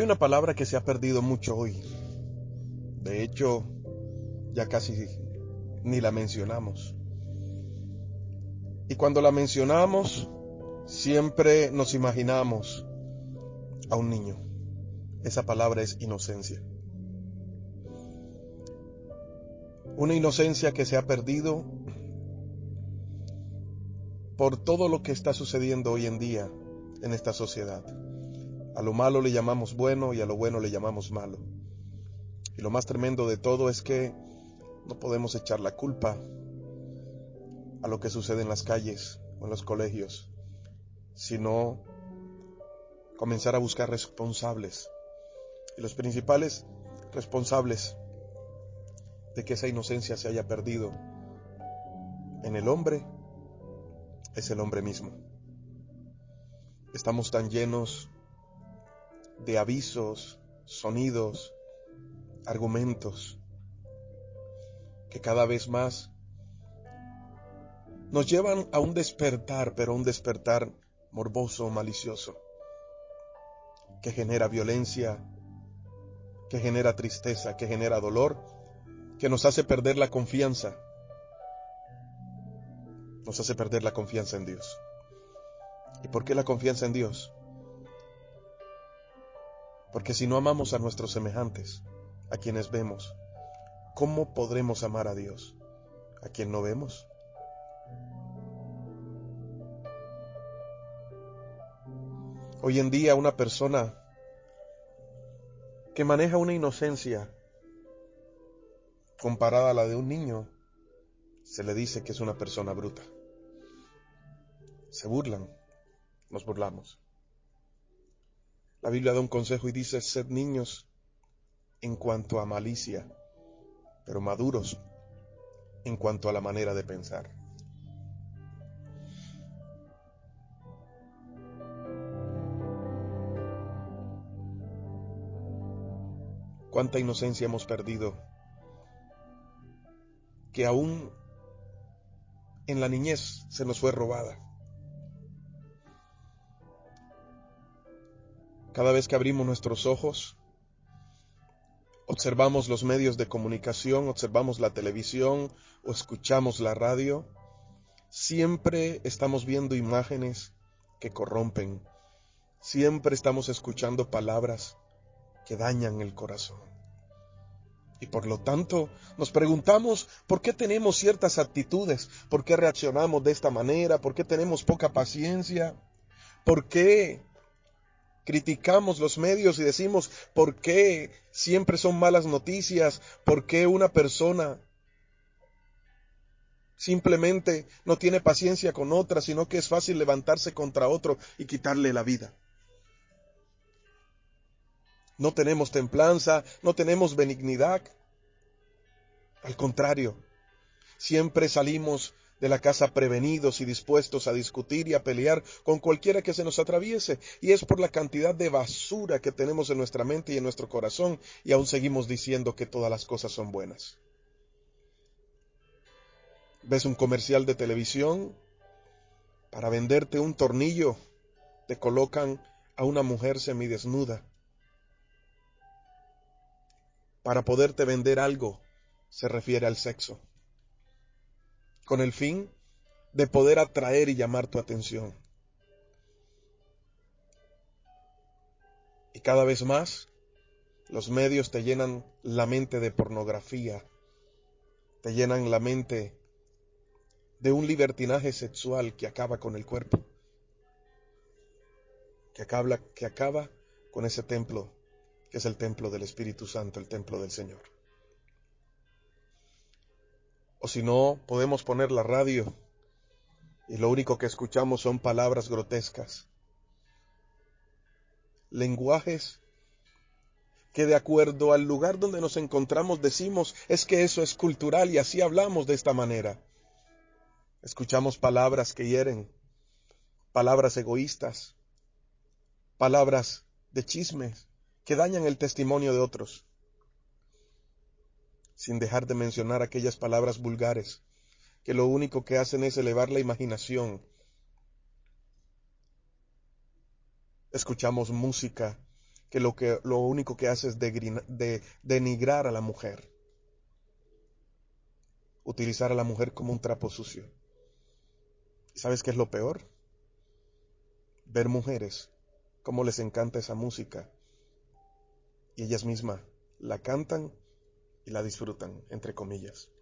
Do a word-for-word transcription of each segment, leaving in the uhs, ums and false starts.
una palabra que se ha perdido mucho hoy. De hecho, ya casi ni la mencionamos. Y cuando la mencionamos, siempre nos imaginamos a un niño. Esa palabra es inocencia. Una inocencia que se ha perdido por todo lo que está sucediendo hoy en día en esta sociedad. A lo malo le llamamos bueno y a lo bueno le llamamos malo. Y lo más tremendo de todo es que no podemos echar la culpa a lo que sucede en las calles o en los colegios, sino comenzar a buscar responsables. Y los principales responsables de que esa inocencia se haya perdido en el hombre es el hombre mismo. Estamos tan llenos de avisos, sonidos, argumentos, que cada vez más nos llevan a un despertar, pero un despertar morboso, malicioso, que genera violencia, que genera tristeza, que genera dolor, que nos hace perder la confianza, nos hace perder la confianza en Dios. ¿Y por qué la confianza en Dios? Porque si no amamos a nuestros semejantes, a quienes vemos, ¿cómo podremos amar a Dios, a quien no vemos? Hoy en día una persona que maneja una inocencia comparada a la de un niño, se le dice que es una persona bruta. Se burlan, nos burlamos. La Biblia da un consejo y dice: sed niños en cuanto a malicia, pero maduros en cuanto a la manera de pensar. Cuánta inocencia hemos perdido, que aún en la niñez se nos fue robada. Cada vez que abrimos nuestros ojos, observamos los medios de comunicación, observamos la televisión o escuchamos la radio, siempre estamos viendo imágenes que corrompen, siempre estamos escuchando palabras que dañan el corazón. Y por lo tanto, nos preguntamos por qué tenemos ciertas actitudes, por qué reaccionamos de esta manera, por qué tenemos poca paciencia, por qué criticamos los medios y decimos por qué siempre son malas noticias, por qué una persona simplemente no tiene paciencia con otra, sino que es fácil levantarse contra otro y quitarle la vida. No tenemos templanza, no tenemos benignidad. Al contrario, siempre salimos de la casa prevenidos y dispuestos a discutir y a pelear con cualquiera que se nos atraviese. Y es por la cantidad de basura que tenemos en nuestra mente y en nuestro corazón, y aún seguimos diciendo que todas las cosas son buenas. ¿Ves un comercial de televisión? Para venderte un tornillo, te colocan a una mujer semidesnuda. Para poderte vender algo, se refiere al sexo, con el fin de poder atraer y llamar tu atención. Y cada vez más, los medios te llenan la mente de pornografía, te llenan la mente de un libertinaje sexual que acaba con el cuerpo, que acaba, que acaba con ese templo, que es el templo del Espíritu Santo, el templo del Señor. O si no, podemos poner la radio y lo único que escuchamos son palabras grotescas, lenguajes que de acuerdo al lugar donde nos encontramos decimos, es que eso es cultural y así hablamos de esta manera. Escuchamos palabras que hieren, palabras egoístas, palabras de chismes que dañan el testimonio de otros, sin dejar de mencionar aquellas palabras vulgares que lo único que hacen es elevar la imaginación. Escuchamos música que lo, que, lo único que hace es de, de, denigrar a la mujer. Utilizar a la mujer como un trapo sucio. ¿Sabes qué es lo peor? Ver mujeres, cómo les encanta esa música, y ellas mismas la cantan y la disfrutan, entre comillas.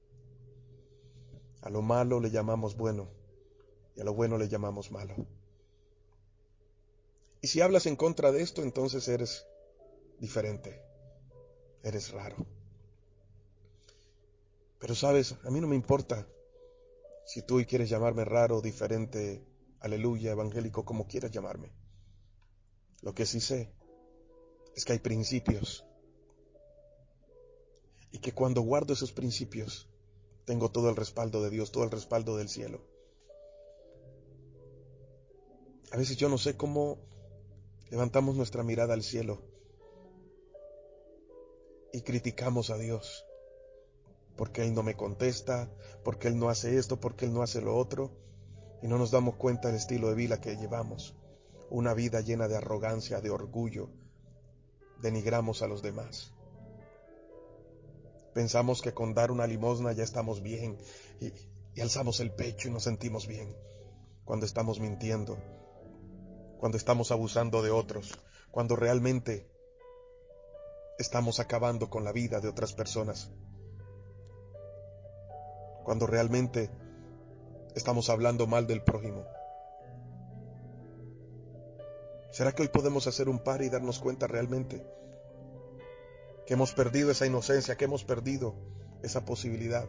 A lo malo le llamamos bueno, y a lo bueno le llamamos malo. Y si hablas en contra de esto, entonces eres diferente, eres raro. Pero sabes, a mí no me importa si tú quieres llamarme raro, diferente, aleluya, evangélico, como quieras llamarme. Lo que sí sé es que hay principios y que cuando guardo esos principios tengo todo el respaldo de Dios, todo el respaldo del cielo. A veces yo no sé cómo levantamos nuestra mirada al cielo y criticamos a Dios porque Él no me contesta, porque Él no hace esto, porque Él no hace lo otro, y no nos damos cuenta del estilo de vida que llevamos, una vida llena de arrogancia, de orgullo. Denigramos a los demás. Pensamos que con dar una limosna ya estamos bien y, y alzamos el pecho y nos sentimos bien, cuando estamos mintiendo, cuando estamos abusando de otros, cuando realmente estamos acabando con la vida de otras personas, cuando realmente estamos hablando mal del prójimo. ¿Será que hoy podemos hacer un par y darnos cuenta realmente que hemos perdido esa inocencia, que hemos perdido esa posibilidad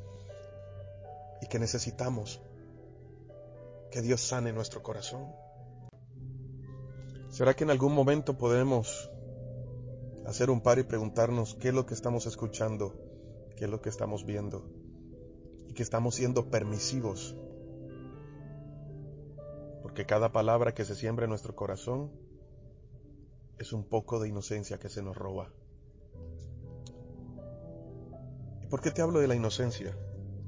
y que necesitamos que Dios sane nuestro corazón? ¿Será que en algún momento podemos hacer un par y preguntarnos qué es lo que estamos escuchando, qué es lo que estamos viendo y que estamos siendo permisivos? Porque cada palabra que se siembra en nuestro corazón es un poco de inocencia que se nos roba. ¿Y por qué te hablo de la inocencia?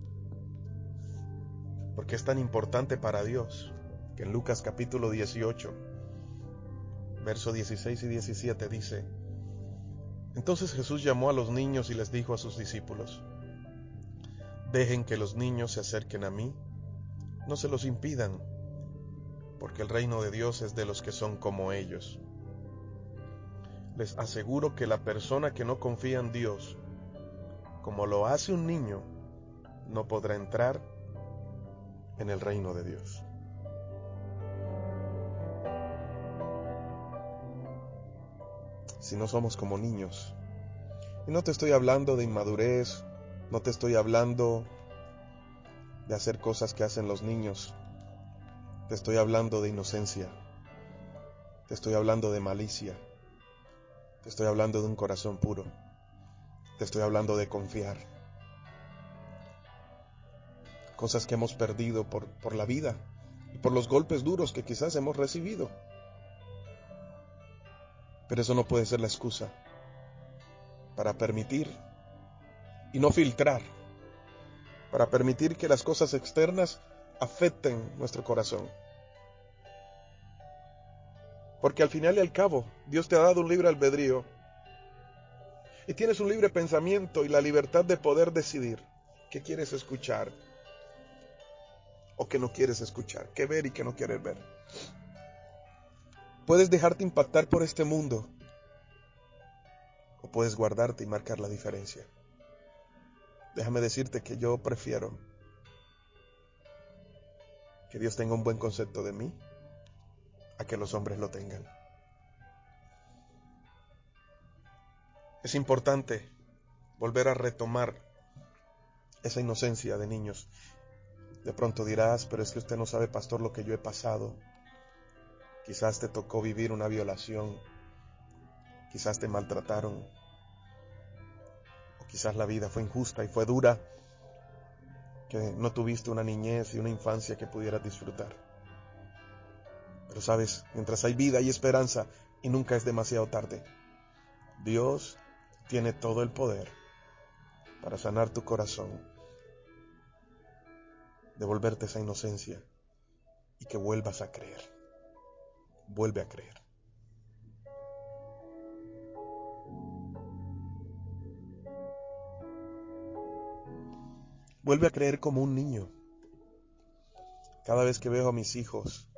Porque es tan importante para Dios que en Lucas capítulo dieciocho, versos dieciséis y diecisiete dice: Entonces Jesús llamó a los niños y les dijo a sus discípulos: Dejen que los niños se acerquen a mí, no se los impidan, porque el reino de Dios es de los que son como ellos. Les aseguro que la persona que no confía en Dios, como lo hace un niño, no podrá entrar en el reino de Dios. Si no somos como niños, y no te estoy hablando de inmadurez, no te estoy hablando de hacer cosas que hacen los niños, te estoy hablando de inocencia, te estoy hablando de malicia, te estoy hablando de un corazón puro, te estoy hablando de confiar. Cosas que hemos perdido por, por la vida y por los golpes duros que quizás hemos recibido. Pero eso no puede ser la excusa para permitir y no filtrar, para permitir que las cosas externas afecten nuestro corazón. Porque al final y al cabo, Dios te ha dado un libre albedrío y tienes un libre pensamiento y la libertad de poder decidir qué quieres escuchar o qué no quieres escuchar, qué ver y qué no quieres ver. Puedes dejarte impactar por este mundo o puedes guardarte y marcar la diferencia. Déjame decirte que yo prefiero que Dios tenga un buen concepto de mí a que los hombres lo tengan. Es importante volver a retomar esa inocencia de niños. De pronto dirás, pero es que usted no sabe, pastor, lo que yo he pasado. Quizás te tocó vivir una violación, quizás te maltrataron, o quizás la vida fue injusta y fue dura, que no tuviste una niñez y una infancia que pudieras disfrutar. Pero sabes, mientras hay vida hay esperanza y nunca es demasiado tarde. Dios tiene todo el poder para sanar tu corazón, devolverte esa inocencia y que vuelvas a creer. Vuelve a creer. Vuelve a creer como un niño. Cada vez que veo a mis hijos,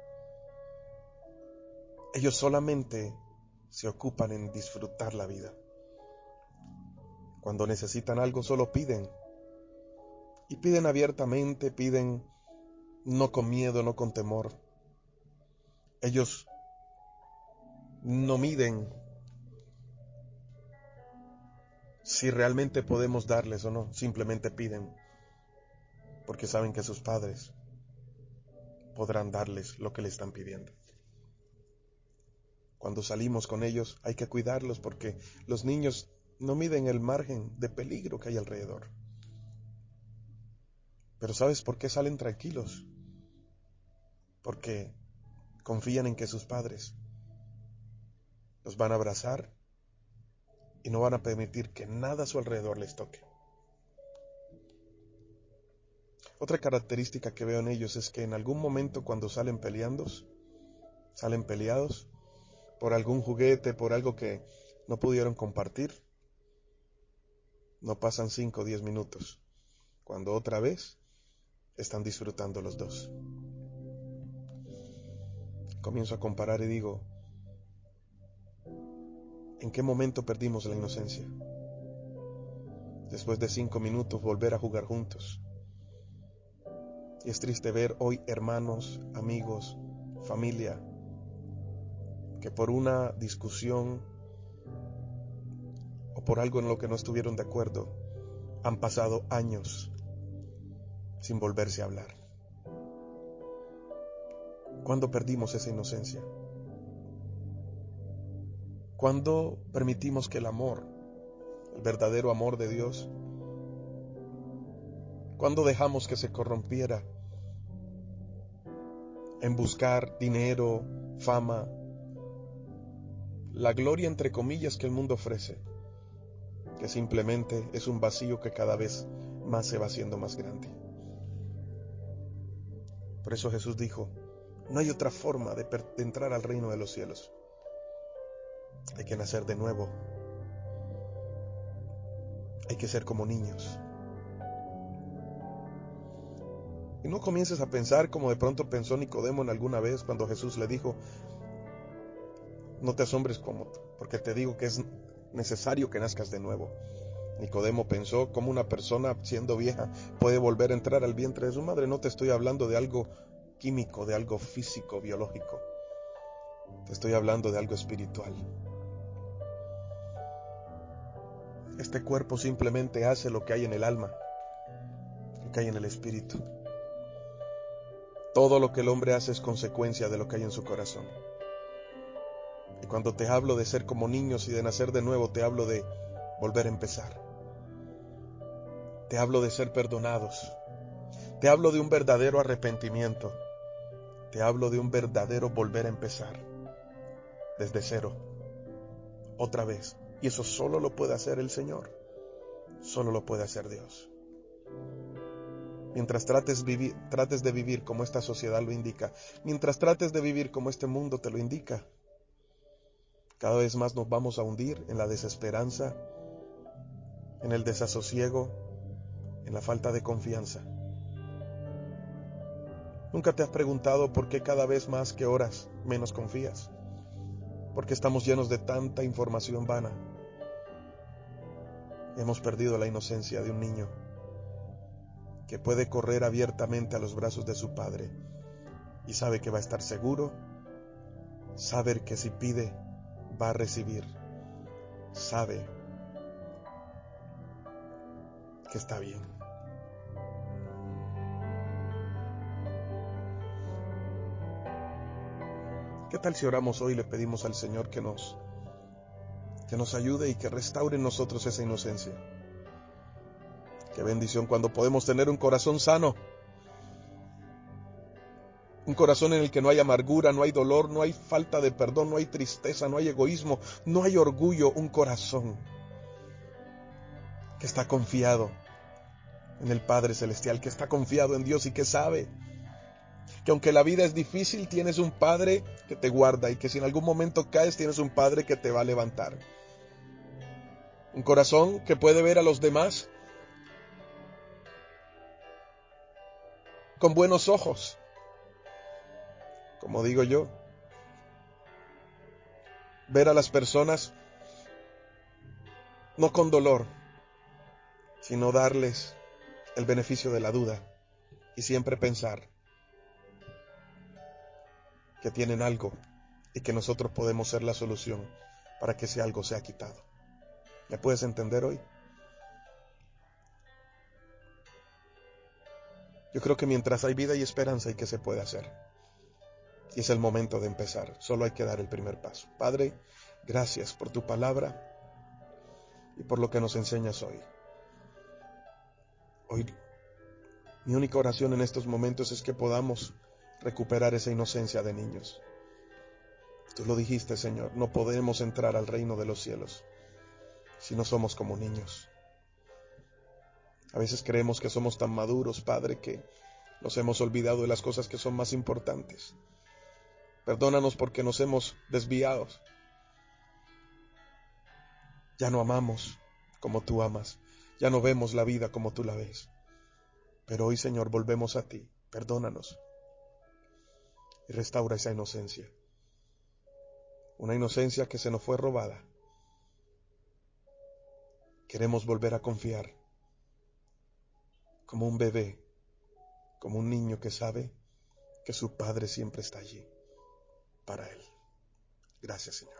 ellos solamente se ocupan en disfrutar la vida. Cuando necesitan algo solo piden. Y piden abiertamente, piden no con miedo, no con temor. Ellos no miden si realmente podemos darles o no, simplemente piden, porque saben que sus padres podrán darles lo que le están pidiendo. Cuando salimos con ellos hay que cuidarlos porque los niños no miden el margen de peligro que hay alrededor. Pero ¿sabes por qué salen tranquilos? Porque confían en que sus padres los van a abrazar y no van a permitir que nada a su alrededor les toque. Otra característica que veo en ellos es que en algún momento cuando salen peleando, salen peleados por algún juguete, por algo que no pudieron compartir, no pasan cinco o diez minutos, cuando otra vez están disfrutando los dos. Comienzo a comparar y digo, ¿en qué momento perdimos la inocencia? Después de cinco minutos volver a jugar juntos. Y es triste ver hoy hermanos, amigos, familia, que por una discusión o por algo en lo que no estuvieron de acuerdo, han pasado años sin volverse a hablar. ¿Cuándo perdimos esa inocencia? ¿Cuándo permitimos que el amor, el verdadero amor de Dios, cuándo dejamos que se corrompiera en buscar dinero, fama, la gloria entre comillas que el mundo ofrece, que simplemente es un vacío que cada vez más se va haciendo más grande? Por eso Jesús dijo, no hay otra forma de, per- de entrar al reino de los cielos. Hay que nacer de nuevo. Hay que ser como niños. Y no comiences a pensar como de pronto pensó Nicodemo en alguna vez cuando Jesús le dijo, no te asombres como, porque te digo que es necesario que nazcas de nuevo. Nicodemo pensó cómo una persona siendo vieja puede volver a entrar al vientre de su madre. No te estoy hablando de algo químico, de algo físico, biológico. Te estoy hablando de algo espiritual. Este cuerpo simplemente hace lo que hay en el alma, lo que hay en el espíritu. Todo lo que el hombre hace es consecuencia de lo que hay en su corazón. Y cuando te hablo de ser como niños y de nacer de nuevo, te hablo de volver a empezar. Te hablo de ser perdonados. Te hablo de un verdadero arrepentimiento. Te hablo de un verdadero volver a empezar. Desde cero. Otra vez. Y eso solo lo puede hacer el Señor. Solo lo puede hacer Dios. Mientras trates, vivir, trates de vivir como esta sociedad lo indica, mientras trates de vivir como este mundo te lo indica, cada vez más nos vamos a hundir en la desesperanza, en el desasosiego, en la falta de confianza. ¿Nunca te has preguntado por qué cada vez más que oras menos confías? Porque estamos llenos de tanta información vana. Hemos perdido la inocencia de un niño que puede correr abiertamente a los brazos de su padre y sabe que va a estar seguro, sabe que si pide va a recibir, sabe que está bien. ¿Qué tal si oramos hoy y le pedimos al Señor que nos, que nos ayude y que restaure en nosotros esa inocencia? Qué bendición cuando podemos tener un corazón sano, un corazón en el que no hay amargura, no hay dolor, no hay falta de perdón, no hay tristeza, no hay egoísmo, no hay orgullo, un corazón que está confiado en el Padre Celestial, que está confiado en Dios y que sabe que aunque la vida es difícil, tienes un Padre que te guarda y que si en algún momento caes, tienes un Padre que te va a levantar. Un corazón que puede ver a los demás con buenos ojos, como digo yo. Ver a las personas no con dolor, sino darles el beneficio de la duda y siempre pensar que tienen algo y que nosotros podemos ser la solución para que ese algo sea quitado. ¿Me puedes entender hoy? Yo creo que mientras hay vida y esperanza hay que se puede hacer. Y es el momento de empezar. Solo hay que dar el primer paso. Padre, gracias por tu palabra y por lo que nos enseñas hoy. Hoy, mi única oración en estos momentos es que podamos recuperar esa inocencia de niños. Tú lo dijiste, Señor, no podemos entrar al reino de los cielos si no somos como niños. A veces creemos que somos tan maduros, Padre, que nos hemos olvidado de las cosas que son más importantes. Perdónanos porque nos hemos desviado. Ya no amamos como tú amas. Ya no vemos la vida como tú la ves. Pero hoy, Señor, volvemos a ti. Perdónanos y restaura esa inocencia. Una inocencia que se nos fue robada. Queremos volver a confiar como un bebé, como un niño que sabe que su Padre siempre está allí para él. Gracias, Señor.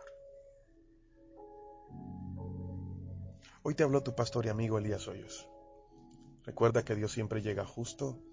Hoy te habló tu pastor y amigo Elías Hoyos. Recuerda que Dios siempre llega justo